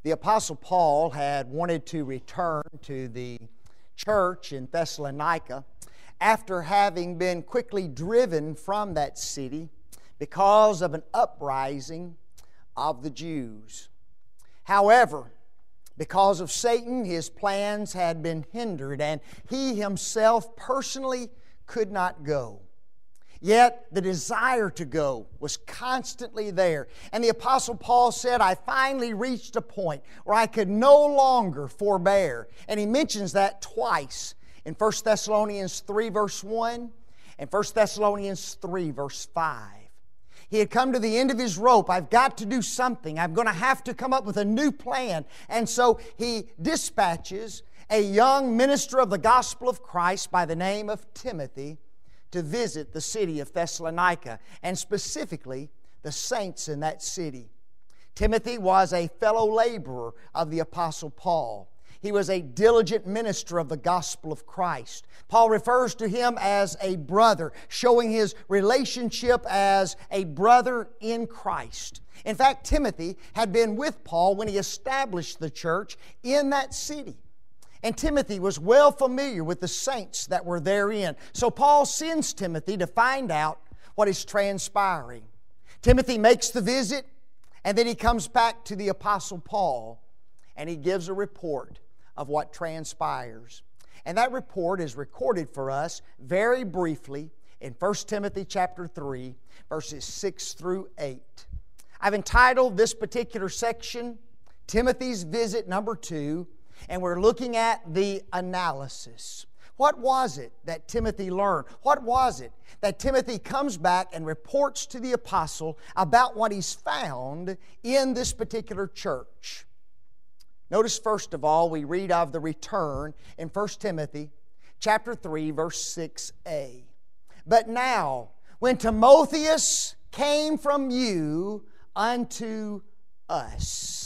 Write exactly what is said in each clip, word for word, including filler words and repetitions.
The Apostle Paul had wanted to return to the church in Thessalonica after having been quickly driven from that city because of an uprising of the Jews. However, because of Satan, his plans had been hindered, and he himself personally could not go. Yet the desire to go was constantly there. And the Apostle Paul said, I finally reached a point where I could no longer forbear. And he mentions that twice in First Thessalonians three verse one and First Thessalonians three verse five. He had come to the end of his rope. I've got to do something. I'm going to have to come up with a new plan. And so he dispatches a young minister of the gospel of Christ by the name of Timothy to visit the city of Thessalonica, and specifically the saints in that city. Timothy was a fellow laborer of the Apostle Paul. He was a diligent minister of the gospel of Christ. Paul refers to him as a brother, showing his relationship as a brother in Christ. In fact, Timothy had been with Paul when he established the church in that city. And Timothy was well familiar with the saints that were therein. So Paul sends Timothy to find out what is transpiring. Timothy makes the visit, and then he comes back to the Apostle Paul, and he gives a report of what transpires. And that report is recorded for us very briefly in First Timothy chapter three, verses six through eight. I've entitled this particular section, Timothy's Visit Number Two, and we're looking at the analysis. What was it that Timothy learned? What was it that Timothy comes back and reports to the apostle about what he's found in this particular church? Notice first of all, we read of the return in First Timothy chapter three, verse six a. But now, when Timotheus came from you unto us.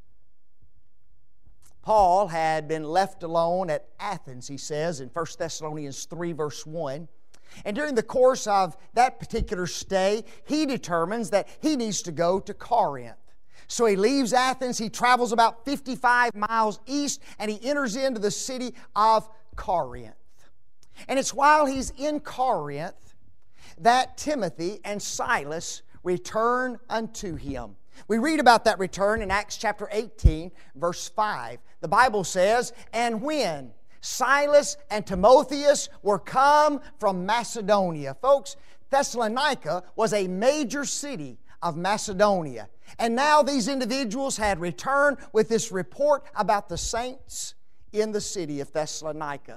Paul had been left alone at Athens, he says, in First Thessalonians three, verse one. And during the course of that particular stay, he determines that he needs to go to Corinth. So he leaves Athens, he travels about fifty-five miles east, and he enters into the city of Corinth. And it's while he's in Corinth that Timothy and Silas return unto him. We read about that return in Acts chapter eighteen, verse five. The Bible says, and when Silas and Timotheus were come from Macedonia. Folks, Thessalonica was a major city of Macedonia. And now these individuals had returned with this report about the saints in the city of Thessalonica.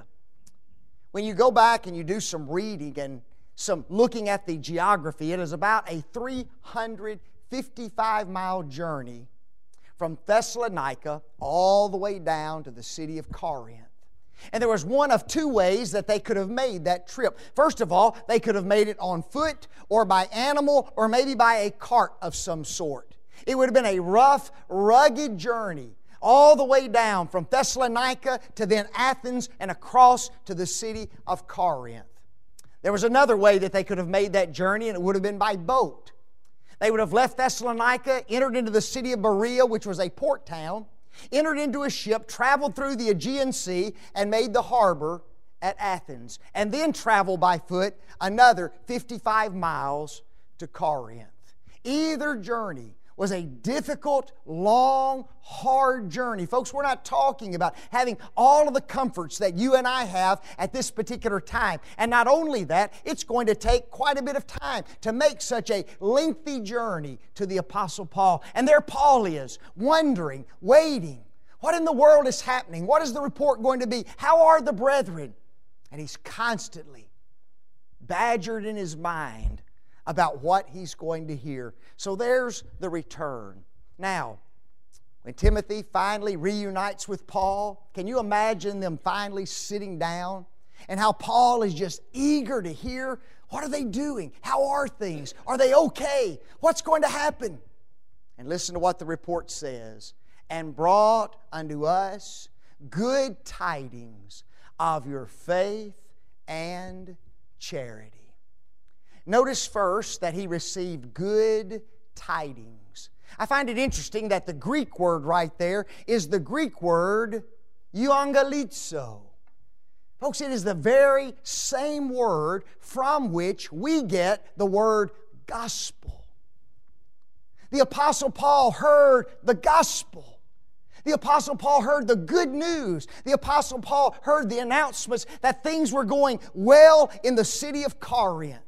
When you go back and you do some reading and some looking at the geography, it is about a three hundred fifty-five mile journey from Thessalonica all the way down to the city of Corinth. And there was one of two ways that they could have made that trip. First of all, they could have made it on foot or by animal or maybe by a cart of some sort. It would have been a rough, rugged journey all the way down from Thessalonica to then Athens and across to the city of Corinth. There was another way that they could have made that journey, and it would have been by boat. They would have left Thessalonica, entered into the city of Berea, which was a port town, entered into a ship, traveled through the Aegean Sea, and made the harbor at Athens, and then traveled by foot another fifty-five miles to Corinth. Either journey was a difficult, long, hard journey. Folks, we're not talking about having all of the comforts that you and I have at this particular time. And not only that, it's going to take quite a bit of time to make such a lengthy journey to the Apostle Paul. And there Paul is, wondering, waiting. What in the world is happening? What is the report going to be? How are the brethren? And he's constantly badgered in his mind about what he's going to hear. So there's the return. Now, when Timothy finally reunites with Paul, can you imagine them finally sitting down? And how Paul is just eager to hear, what are they doing? How are things? Are they okay? What's going to happen? And listen to what the report says. And brought unto us good tidings of your faith and charity. Notice first that he received good tidings. I find it interesting that the Greek word right there is the Greek word euangelizo. Folks, it is the very same word from which we get the word gospel. The Apostle Paul heard the gospel. The Apostle Paul heard the good news. The Apostle Paul heard the announcements that things were going well in the city of Corinth.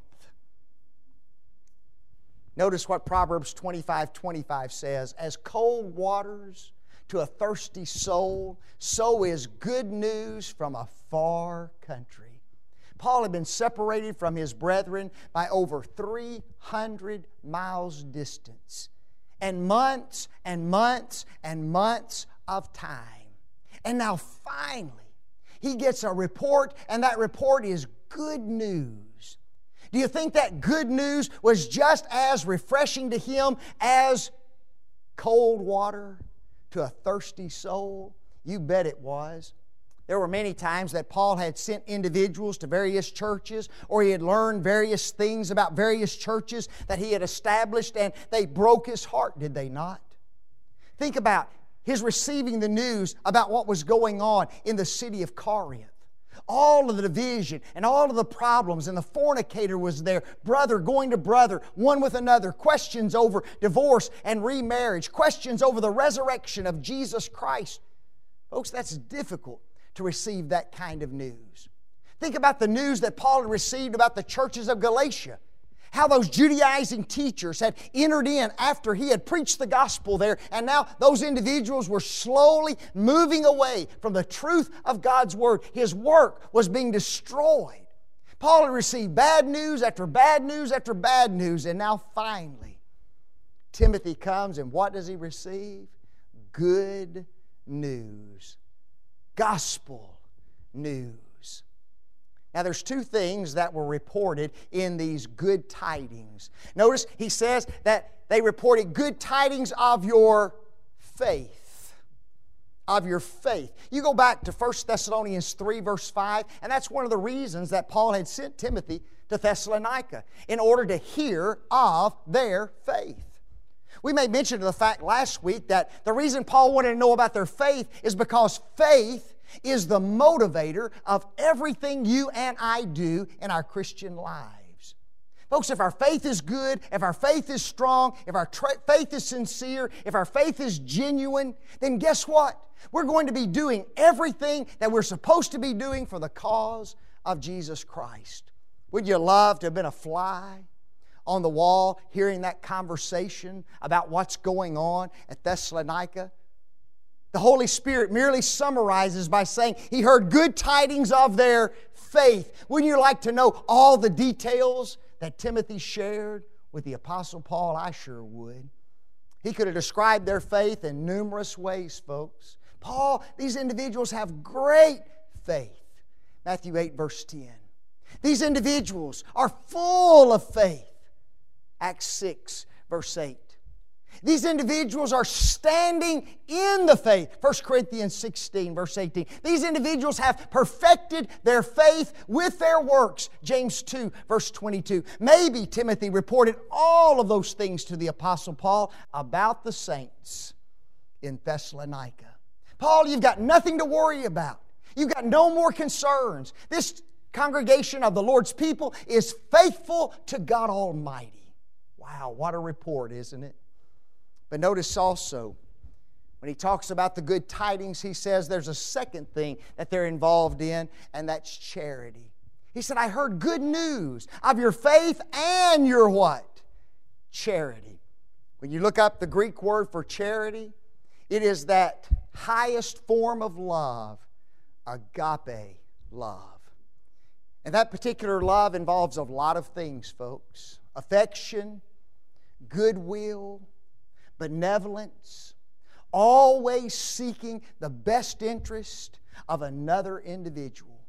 Notice what Proverbs twenty-five twenty-five says, "As cold waters to a thirsty soul, so is good news from a far country." Paul had been separated from his brethren by over three hundred miles distance, and months and months and months of time. And now finally, he gets a report, and that report is good news. Do you think that good news was just as refreshing to him as cold water to a thirsty soul? You bet it was. There were many times that Paul had sent individuals to various churches, or he had learned various things about various churches that he had established, and they broke his heart, did they not? Think about his receiving the news about what was going on in the city of Corinth. All of the division and all of the problems, and the fornicator was there, brother going to brother, one with another, questions over divorce and remarriage, questions over the resurrection of Jesus Christ. Folks, that's difficult to receive that kind of news. Think about the news that Paul had received about the churches of Galatia. How those Judaizing teachers had entered in after he had preached the gospel there, and now those individuals were slowly moving away from the truth of God's Word. His work was being destroyed. Paul had received bad news after bad news after bad news, and now finally Timothy comes, and what does he receive? Good news. Gospel news. Now there's two things that were reported in these good tidings. Notice he says that they reported good tidings of your faith. Of your faith. You go back to First Thessalonians three verse five, and that's one of the reasons that Paul had sent Timothy to Thessalonica, in order to hear of their faith. We made mention of the fact last week that the reason Paul wanted to know about their faith is because faith is the motivator of everything you and I do in our Christian lives. Folks, if our faith is good, if our faith is strong, if our tra- faith is sincere, if our faith is genuine, then guess what? We're going to be doing everything that we're supposed to be doing for the cause of Jesus Christ. Would you love to have been a fly on the wall hearing that conversation about what's going on at Thessalonica? The Holy Spirit merely summarizes by saying he heard good tidings of their faith. Wouldn't you like to know all the details that Timothy shared with the Apostle Paul? I sure would. He could have described their faith in numerous ways, folks. Paul, these individuals have great faith. Matthew eight verse ten. These individuals are full of faith. Acts six verse eight. These individuals are standing in the faith. First Corinthians sixteen, verse eighteen. These individuals have perfected their faith with their works. James two, verse twenty-two. Maybe Timothy reported all of those things to the Apostle Paul about the saints in Thessalonica. Paul, you've got nothing to worry about. You've got no more concerns. This congregation of the Lord's people is faithful to God Almighty. Wow, what a report, isn't it? But notice also, when he talks about the good tidings, he says there's a second thing that they're involved in, and that's charity. He said, I heard good news of your faith and your what? Charity. When you look up the Greek word for charity, it is that highest form of love, agape love. And that particular love involves a lot of things, folks. Affection, goodwill, benevolence, always seeking the best interest of another individual.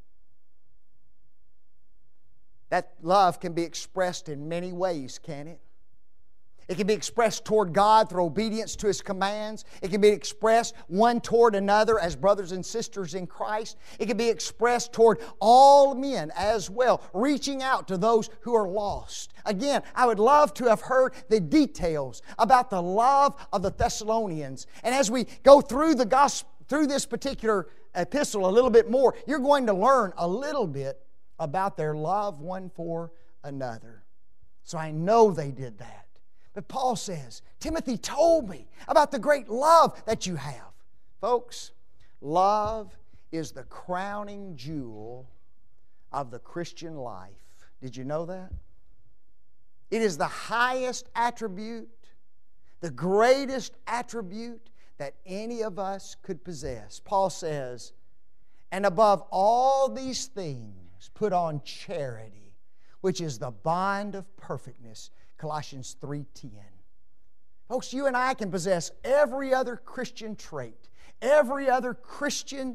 That love can be expressed in many ways, can it? It can be expressed toward God through obedience to His commands. It can be expressed one toward another as brothers and sisters in Christ. It can be expressed toward all men as well, reaching out to those who are lost. Again, I would love to have heard the details about the love of the Thessalonians. And as we go through the gospel, through this particular epistle a little bit more, you're going to learn a little bit about their love one for another. So I know they did that. But Paul says, Timothy told me about the great love that you have. Folks, love is the crowning jewel of the Christian life. Did you know that? It is the highest attribute, the greatest attribute that any of us could possess. Paul says, and above all these things, put on charity, which is the bond of perfectness. Colossians three ten. Folks, you and I can possess every other Christian trait, every other Christian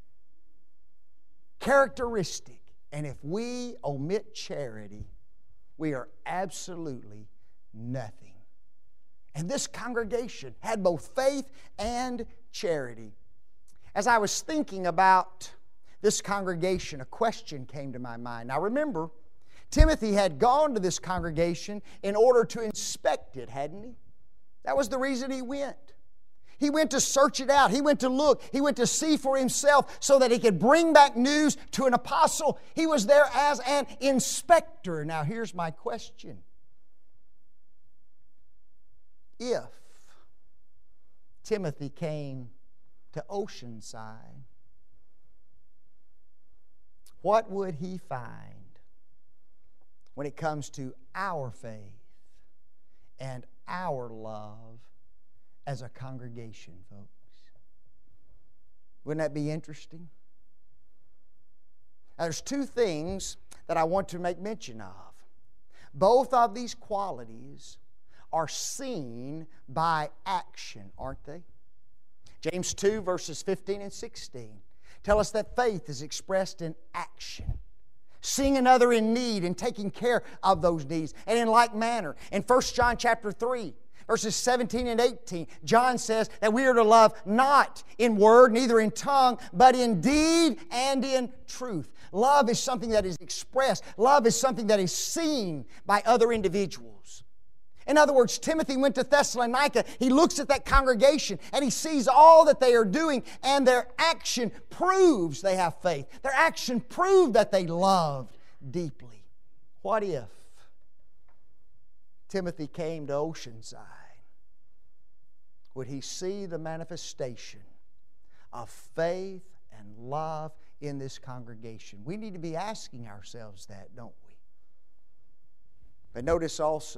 characteristic, and if we omit charity, we are absolutely nothing. And this congregation had both faith and charity. As I was thinking about this congregation, a question came to my mind. Now remember, Timothy had gone to this congregation in order to inspect it, hadn't he? That was the reason he went. He went to search it out. He went to look. He went to see for himself so that he could bring back news to an apostle. He was there as an inspector. Now here's my question. If Timothy came to Oceanside, what would he find when it comes to our faith and our love as a congregation, folks? Wouldn't that be interesting? Now, there's two things that I want to make mention of. Both of these qualities are seen by action, aren't they? James two, verses fifteen and sixteen tell us that faith is expressed in action. Seeing another in need and taking care of those needs. And in like manner, in First John chapter three, verses seventeen and eighteen, John says that we are to love not in word, neither in tongue, but in deed and in truth. Love is something that is expressed. Love is something that is seen by other individuals. In other words, Timothy went to Thessalonica. He looks at that congregation and he sees all that they are doing, and their action proves they have faith. Their action proved that they loved deeply. What if Timothy came to Oceanside? Would he see the manifestation of faith and love in this congregation? We need to be asking ourselves that, don't we? But notice also,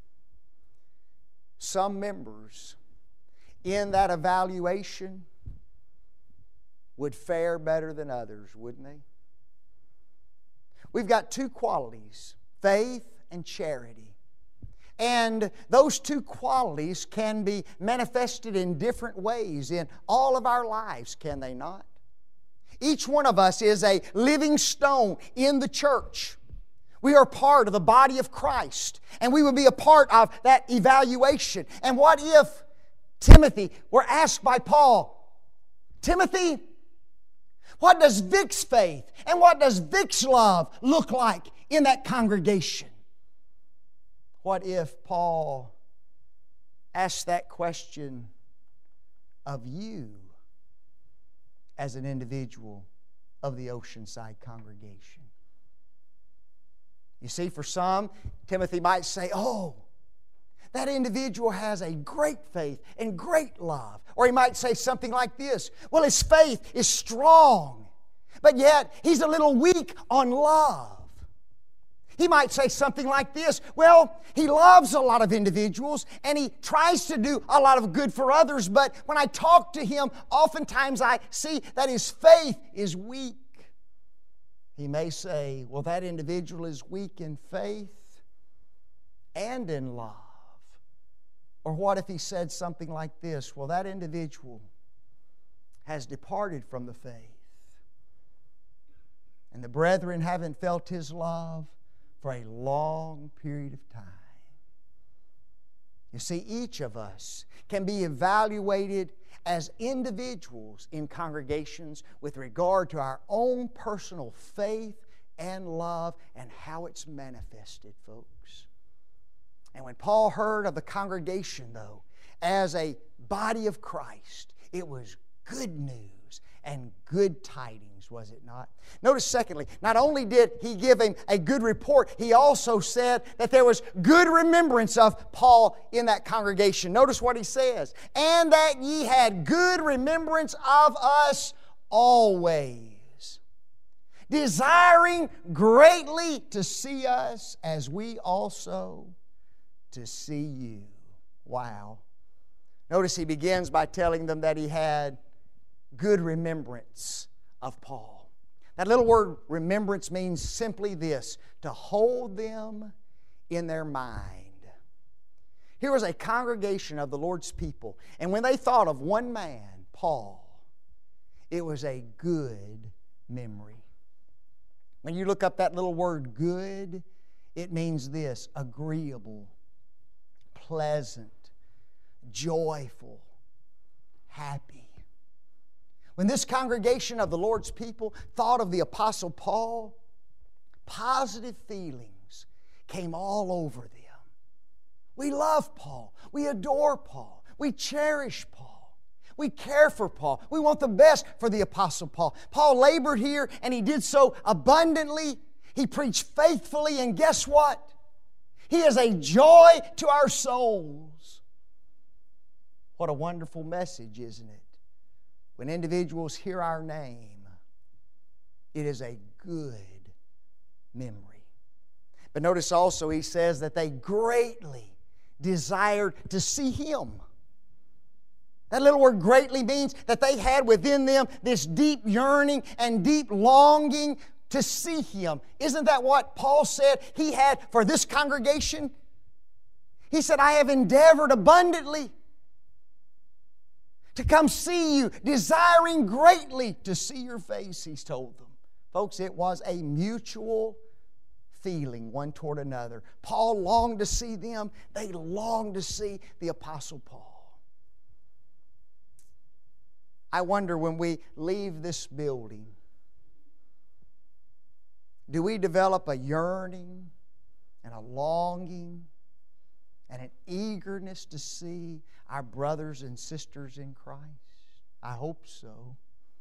some members in that evaluation would fare better than others, wouldn't they? We've got two qualities, faith and charity. And those two qualities can be manifested in different ways in all of our lives, can they not? Each one of us is a living stone in the church. We are part of the body of Christ, and we would be a part of that evaluation. And what if Timothy were asked by Paul, Timothy, what does Vic's faith and what does Vic's love look like in that congregation? What if Paul asked that question of you as an individual of the Oceanside congregation? You see, for some, Timothy might say, oh, that individual has a great faith and great love. Or he might say something like this, well, his faith is strong, but yet he's a little weak on love. He might say something like this, well, he loves a lot of individuals and he tries to do a lot of good for others, but when I talk to him, oftentimes I see that his faith is weak. He may say, well, that individual is weak in faith and in love. Or what if he said something like this, well, that individual has departed from the faith, and the brethren haven't felt his love for a long period of time. You see, each of us can be evaluated as individuals in congregations with regard to our own personal faith and love and how it's manifested, folks. And when Paul heard of the congregation, though, as a body of Christ, it was good news and good tidings, was it not? Notice, secondly, not only did he give him a good report, he also said that there was good remembrance of Paul in that congregation. Notice what he says, and that ye had good remembrance of us always, desiring greatly to see us as we also to see you. Wow. Notice he begins by telling them that he had good remembrance of Paul. That little word remembrance means simply this, to hold them in their mind. Here was a congregation of the Lord's people, and when they thought of one man, Paul, it was a good memory. When you look up that little word good, it means this, agreeable, pleasant, joyful, happy. When this congregation of the Lord's people thought of the Apostle Paul, positive feelings came all over them. We love Paul. We adore Paul. We cherish Paul. We care for Paul. We want the best for the Apostle Paul. Paul labored here, and he did so abundantly. He preached faithfully, and guess what? He is a joy to our souls. What a wonderful message, isn't it? When individuals hear our name, it is a good memory. But notice also he says that they greatly desired to see Him. That little word greatly means that they had within them this deep yearning and deep longing to see Him. Isn't that what Paul said he had for this congregation? He said, I have endeavored abundantly to come see you, desiring greatly to see your face, he's told them. Folks, it was a mutual feeling one toward another. Paul longed to see them. They longed to see the Apostle Paul. I wonder when we leave this building, do we develop a yearning and a longing and an eagerness to see our brothers and sisters in Christ? I hope so.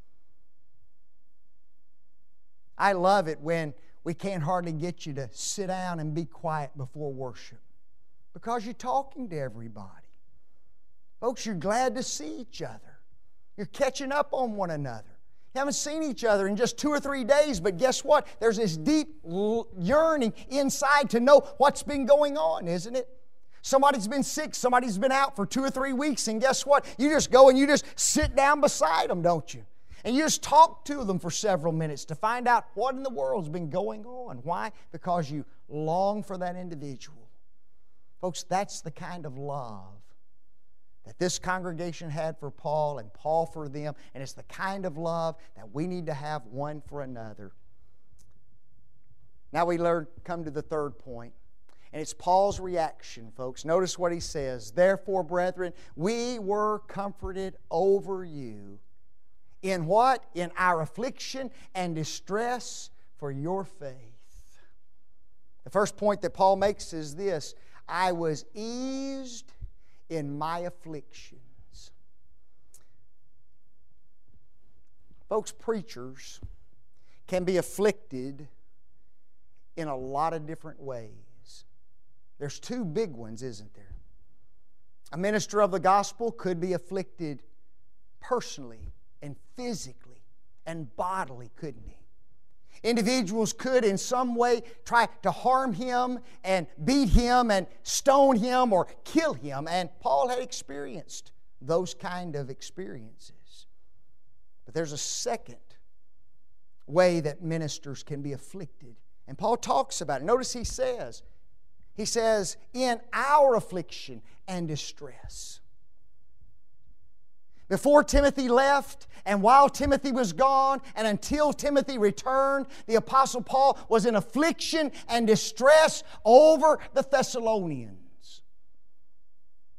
I love it when we can't hardly get you to sit down and be quiet before worship because you're talking to everybody. Folks, you're glad to see each other. You're catching up on one another. You haven't seen each other in just two or three days, but guess what? There's this deep yearning inside to know what's been going on, isn't it? Somebody's been sick, somebody's been out for two or three weeks, and guess what? You just go and you just sit down beside them, don't you? And you just talk to them for several minutes to find out what in the world's been going on. Why? Because you long for that individual. Folks, that's the kind of love that this congregation had for Paul and Paul for them, and it's the kind of love that we need to have one for another. Now we learn, come to the third point. And it's Paul's reaction, folks. Notice what he says. Therefore, brethren, we were comforted over you. In what? In our affliction and distress for your faith. The first point that Paul makes is this. I was eased in my afflictions. Folks, preachers can be afflicted in a lot of different ways. There's two big ones, isn't there? A minister of the gospel could be afflicted personally and physically and bodily, couldn't he? Individuals could in some way try to harm him and beat him and stone him or kill him, and Paul had experienced those kind of experiences. But there's a second way that ministers can be afflicted, and Paul talks about it. Notice he says, He says, in our affliction and distress. Before Timothy left, and while Timothy was gone, and until Timothy returned, the Apostle Paul was in affliction and distress over the Thessalonians.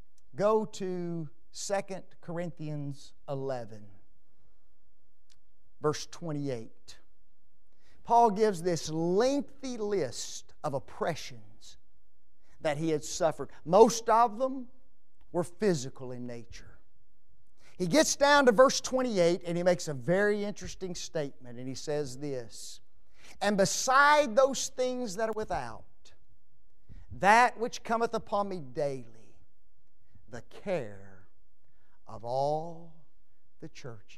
go to Second Corinthians eleven, verse twenty-eight. Paul gives this lengthy list of oppressions that he had suffered. Most of them were physical in nature. He gets down to verse twenty-eight and he makes a very interesting statement, and he says this, "And beside those things that are without, that which cometh upon me daily, the care of all the churches."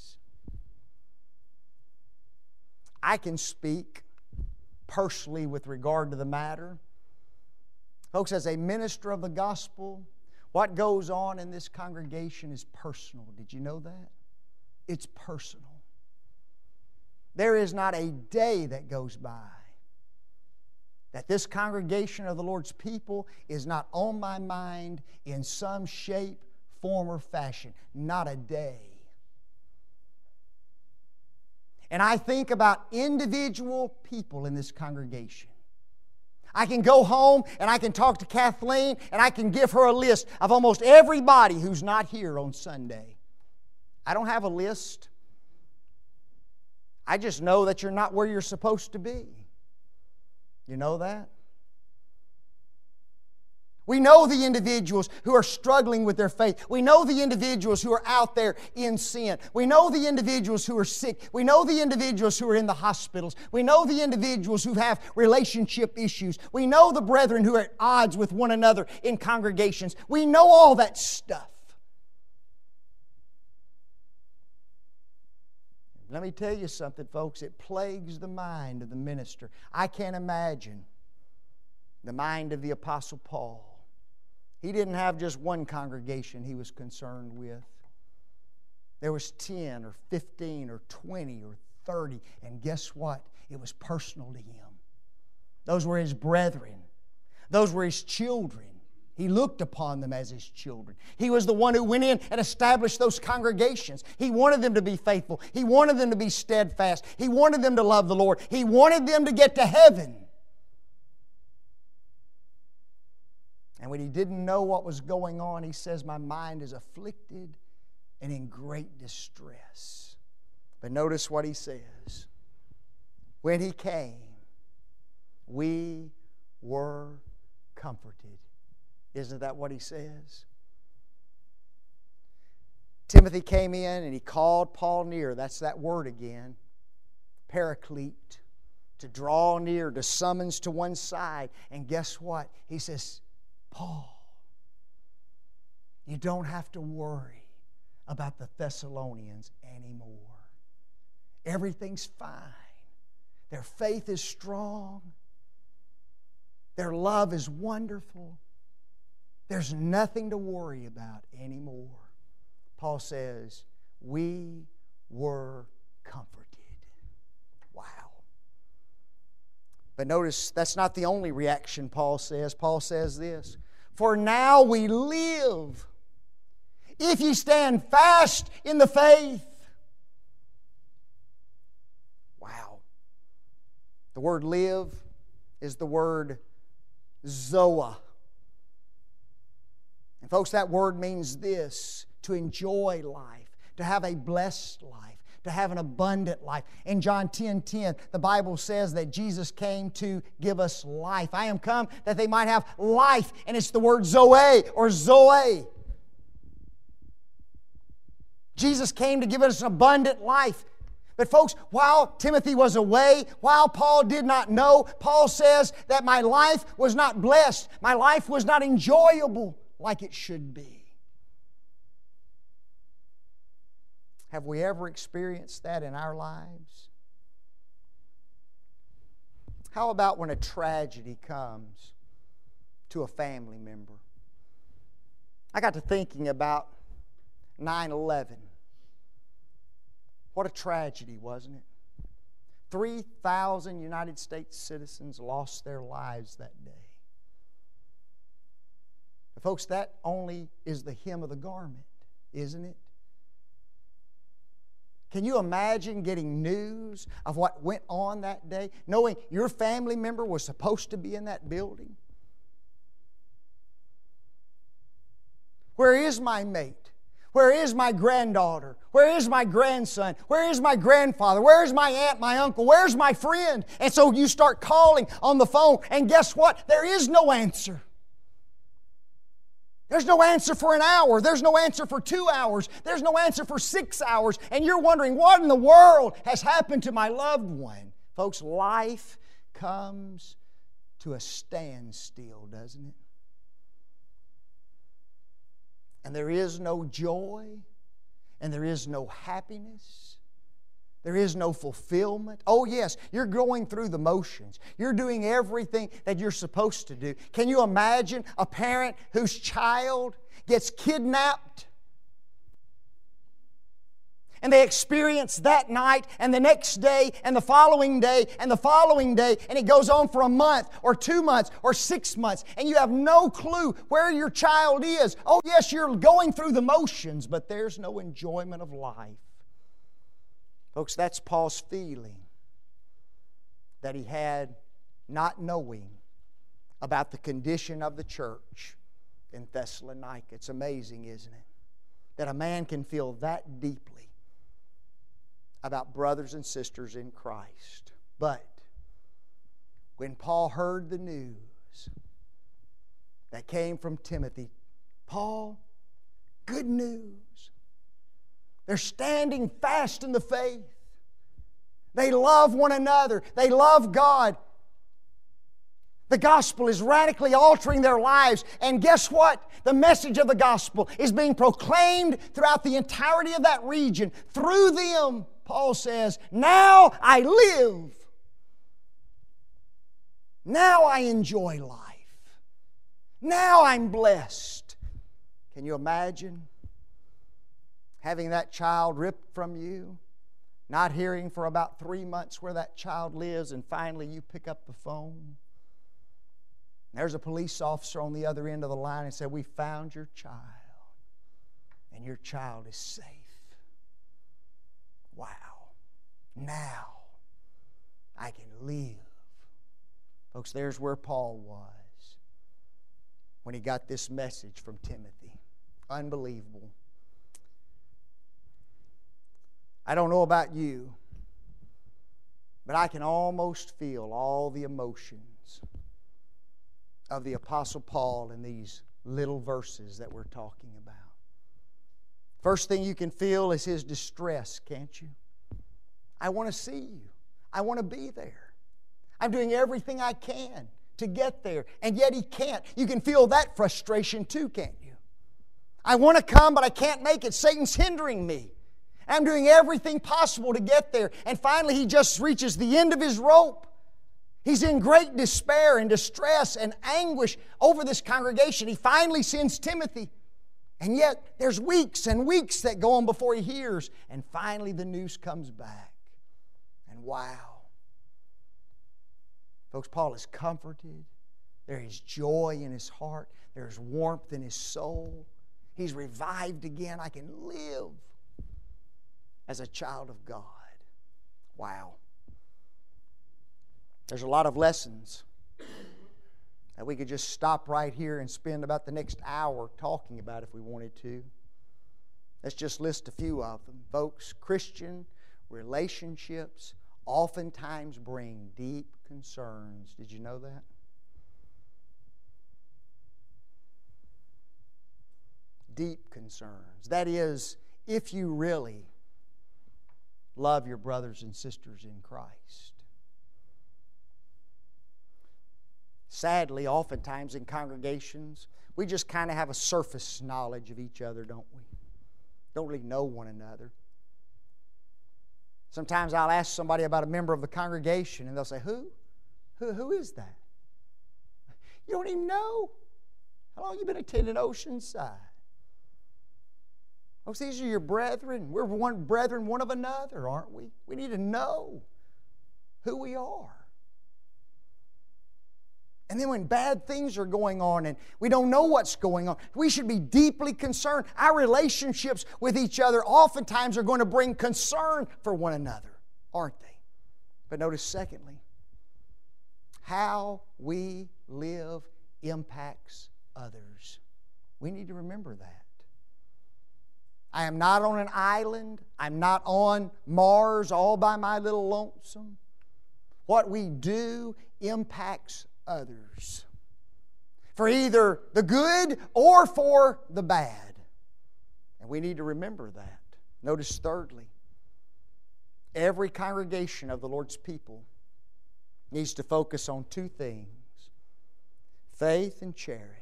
I can speak personally with regard to the matter. Folks, as a minister of the gospel, what goes on in this congregation is personal. Did you know that? It's personal. There is not a day that goes by that this congregation of the Lord's people is not on my mind in some shape, form, or fashion. Not a day. And I think about individual people in this congregation. I can go home and I can talk to Kathleen and I can give her a list of almost everybody who's not here on Sunday. I don't have a list. I just know that you're not where you're supposed to be. You know that? We know the individuals who are struggling with their faith. We know the individuals who are out there in sin. We know the individuals who are sick. We know the individuals who are in the hospitals. We know the individuals who have relationship issues. We know the brethren who are at odds with one another in congregations. We know all that stuff. Let me tell you something, folks. It plagues the mind of the minister. I can't imagine the mind of the Apostle Paul. He didn't have just one congregation he was concerned with. There was ten or fifteen or twenty or thirty. And guess what? It was personal to him. Those were his brethren. Those were his children. He looked upon them as his children. He was the one who went in and established those congregations. He wanted them to be faithful. He wanted them to be steadfast. He wanted them to love the Lord. He wanted them to get to heaven. And when he didn't know what was going on, he says, "My mind is afflicted and in great distress." But notice what he says. When he came, we were comforted. Isn't that what he says? Timothy came in and he called Paul near. That's that word again. Paraclete. To draw near, to summons to one side. And guess what? He says, "Paul, you don't have to worry about the Thessalonians anymore. Everything's fine. Their faith is strong. Their love is wonderful. There's nothing to worry about anymore." Paul says, we were comforted. Wow. But notice, that's not the only reaction Paul says. Paul says this, "For now we live, if ye stand fast in the faith." Wow. The word live is the word zoa. And folks, that word means this, to enjoy life, to have a blessed life, to have an abundant life. In John ten ten, the Bible says that Jesus came to give us life. "I am come that they might have life," and it's the word zoe or zoe. Jesus came to give us an abundant life. But folks, while Timothy was away, while Paul did not know, Paul says that my life was not blessed. My life was not enjoyable like it should be. Have we ever experienced that in our lives? How about when a tragedy comes to a family member? I got to thinking about nine eleven. What a tragedy, wasn't it? three thousand United States citizens lost their lives that day. But folks, that only is the hem of the garment, isn't it? Can you imagine getting news of what went on that day, knowing your family member was supposed to be in that building? Where is my mate? Where is my granddaughter? Where is my grandson? Where is my grandfather? Where is my aunt, my uncle? Where's my friend? And so you start calling on the phone, and guess what? There is no answer. There's no answer for an hour. There's no answer for two hours. There's no answer for six hours. And you're wondering, what in the world has happened to my loved one? Folks, life comes to a standstill, doesn't it? And there is no joy, and there is no happiness. There is no fulfillment. Oh yes, you're going through the motions. You're doing everything that you're supposed to do. Can you imagine a parent whose child gets kidnapped? And they experience that night and the next day and the following day and the following day, and it goes on for a month or two months or six months, and you have no clue where your child is. Oh yes, you're going through the motions, but there's no enjoyment of life. Folks, that's Paul's feeling that he had not knowing about the condition of the church in Thessalonica. It's amazing, isn't it? That a man can feel that deeply about brothers and sisters in Christ. But when Paul heard the news that came from Timothy, Paul, good news. They're standing fast in the faith. They love one another. They love God. The gospel is radically altering their lives. And guess what? The message of the gospel is being proclaimed throughout the entirety of that region. Through them, Paul says, now I live. Now I enjoy life. Now I'm blessed. Can you imagine having that child ripped from you, not hearing for about three months where that child lives, and finally you pick up the phone? There's a police officer on the other end of the line and said, we found your child, and your child is safe. Wow. Now I can live. Folks, there's where Paul was when he got this message from Timothy. Unbelievable. I don't know about you, but I can almost feel all the emotions of the Apostle Paul in these little verses that we're talking about. First thing you can feel is his distress, can't you? I want to see you. I want to be there. I'm doing everything I can to get there, and yet he can't. You can feel that frustration too, can't you? I want to come, but I can't make it. Satan's hindering me. I'm doing everything possible to get there. And finally, he just reaches the end of his rope. He's in great despair and distress and anguish over this congregation. He finally sends Timothy. And yet, there's weeks and weeks that go on before he hears. And finally, the news comes back. And wow. Folks, Paul is comforted. There is joy in his heart. There's warmth in his soul. He's revived again. I can live as a child of God. Wow. There's a lot of lessons that we could just stop right here and spend about the next hour talking about if we wanted to. Let's just list a few of them. Folks, Christian relationships oftentimes bring deep concerns. Did you know that? Deep concerns. That is, if you really love your brothers and sisters in Christ. Sadly, oftentimes in congregations, we just kind of have a surface knowledge of each other, don't we? Don't really know one another. Sometimes I'll ask somebody about a member of the congregation, and they'll say, Who? Who, who is that? You don't even know. How long have you been attending Oceanside? Oh, these are your brethren. We're one brethren, one of another, aren't we? We need to know who we are. And then when bad things are going on and we don't know what's going on, we should be deeply concerned. Our relationships with each other oftentimes are going to bring concern for one another, aren't they? But notice, secondly, how we live impacts others. We need to remember that. I am not on an island. I'm not on Mars all by my little lonesome. What we do impacts others, for either the good or for the bad. And we need to remember that. Notice thirdly, every congregation of the Lord's people needs to focus on two things: faith and charity.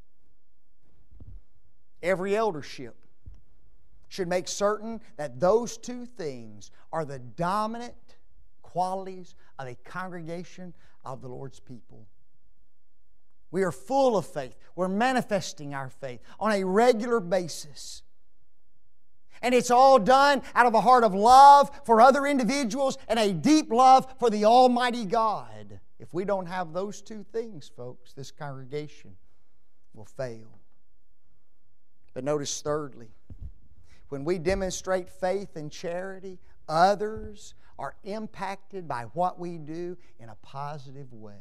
Every eldership should make certain that those two things are the dominant qualities of a congregation of the Lord's people. We are full of faith. We're manifesting our faith on a regular basis. And it's all done out of a heart of love for other individuals and a deep love for the Almighty God. If we don't have those two things, folks, this congregation will fail. But notice thirdly, when we demonstrate faith and charity, others are impacted by what we do in a positive way.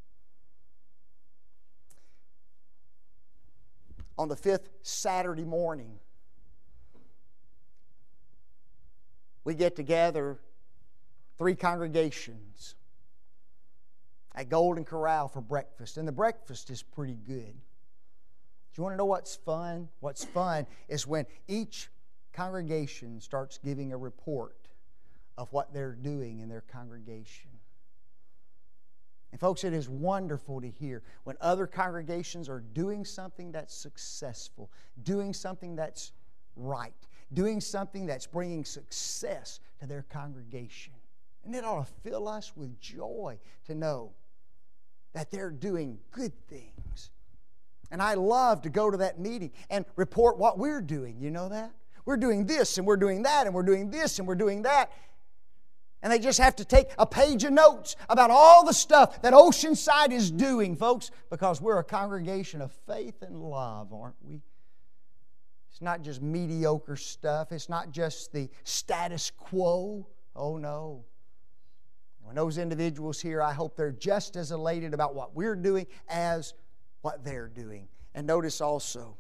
On the fifth Saturday morning, we get together, three congregations, at Golden Corral for breakfast. And the breakfast is pretty good. Do you want to know what's fun? What's fun is when each congregation starts giving a report of what they're doing in their congregation. And folks, it is wonderful to hear when other congregations are doing something that's successful, doing something that's right, doing something that's bringing success to their congregation. And it ought to fill us with joy to know that they're doing good things. And I love to go to that meeting and report what we're doing. You know that? We're doing this and we're doing that and we're doing this and we're doing that. And they just have to take a page of notes about all the stuff that Oceanside is doing, folks, because we're a congregation of faith and love, aren't we? It's not just mediocre stuff. It's not just the status quo. Oh, no. When those individuals here, I hope they're just as elated about what we're doing as what they're doing. And notice also,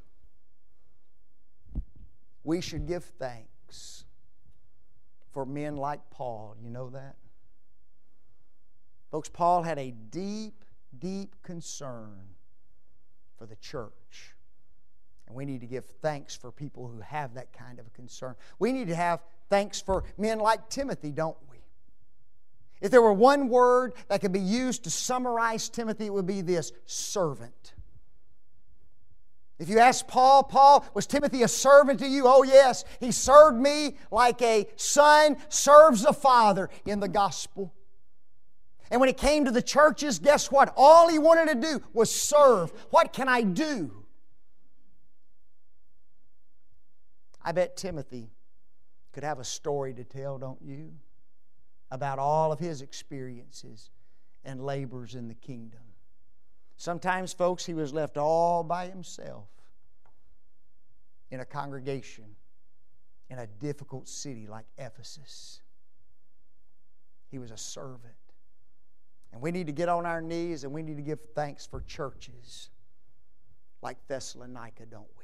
we should give thanks for men like Paul. You know that? Folks, Paul had a deep, deep concern for the church. And we need to give thanks for people who have that kind of a concern. We need to have thanks for men like Timothy, don't we? If there were one word that could be used to summarize Timothy, it would be this: servant. If you ask Paul, Paul, was Timothy a servant to you? Oh yes, he served me like a son serves a father in the gospel. And when it came to the churches, guess what? All he wanted to do was serve. What can I do? I bet Timothy could have a story to tell, don't you? About all of his experiences and labors in the kingdom. Sometimes, folks, he was left all by himself in a congregation in a difficult city like Ephesus. He was a servant. And we need to get on our knees and we need to give thanks for churches like Thessalonica, don't we?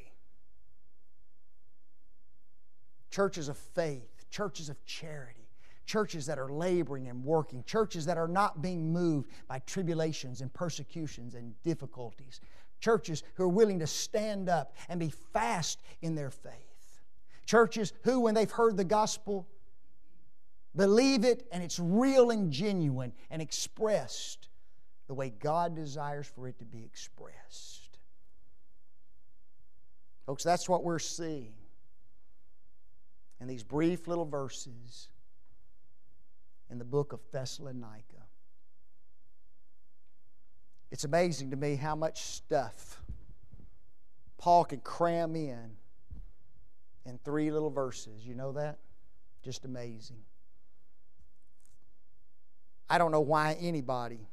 Churches of faith, churches of charity, churches that are laboring and working, churches that are not being moved by tribulations and persecutions and difficulties, churches who are willing to stand up and be fast in their faith, churches who, when they've heard the gospel, believe it and it's real and genuine and expressed the way God desires for it to be expressed. Folks, that's what we're seeing in these brief little verses in the book of Thessalonica. It's amazing to me how much stuff Paul can cram in in three little verses. You know that? Just amazing. I don't know why anybody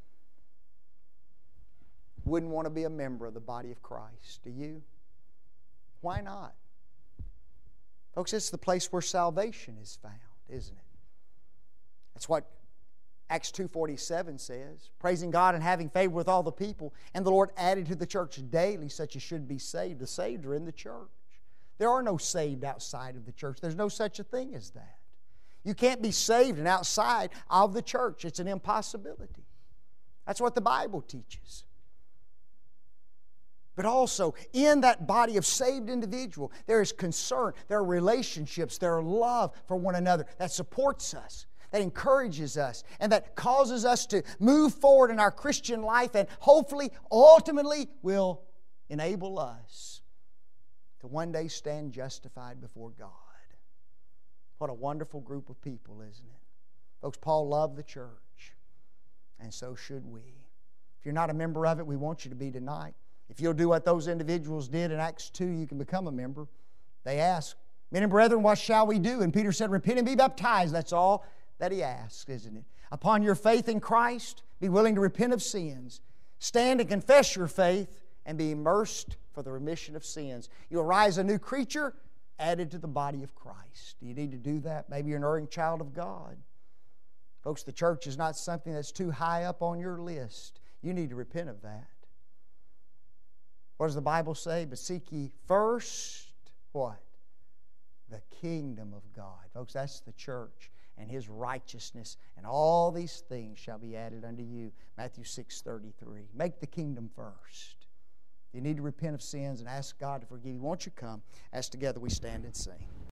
wouldn't want to be a member of the body of Christ. Do you? Why not? Folks, it's the place where salvation is found, isn't it? That's what Acts two forty-seven says. Praising God and having favor with all the people. And the Lord added to the church daily such as should be saved. The saved are in the church. There are no saved outside of the church. There's no such a thing as that. You can't be saved and outside of the church. It's an impossibility. That's what the Bible teaches. But also, in that body of saved individual, there is concern, there are relationships, there are love for one another that supports us, that encourages us, and that causes us to move forward in our Christian life and hopefully, ultimately, will enable us to one day stand justified before God. What a wonderful group of people, isn't it? Folks, Paul loved the church, and so should we. If you're not a member of it, we want you to be tonight. If you'll do what those individuals did in Acts two, you can become a member. They asked, "Men and brethren, what shall we do?" And Peter said, "Repent and be baptized." That's all that he asks, isn't it? Upon your faith in Christ, be willing to repent of sins. Stand and confess your faith and be immersed for the remission of sins. You'll rise a new creature added to the body of Christ. Do you need to do that? Maybe you're an erring child of God. Folks, the church is not something that's too high up on your list. You need to repent of that. What does the Bible say? But seek ye first, what? The kingdom of God. Folks, that's the church and His righteousness, and all these things shall be added unto you. Matthew six thirty-three. Make the kingdom first. You need to repent of sins and ask God to forgive you. Won't you come as together we stand and sing?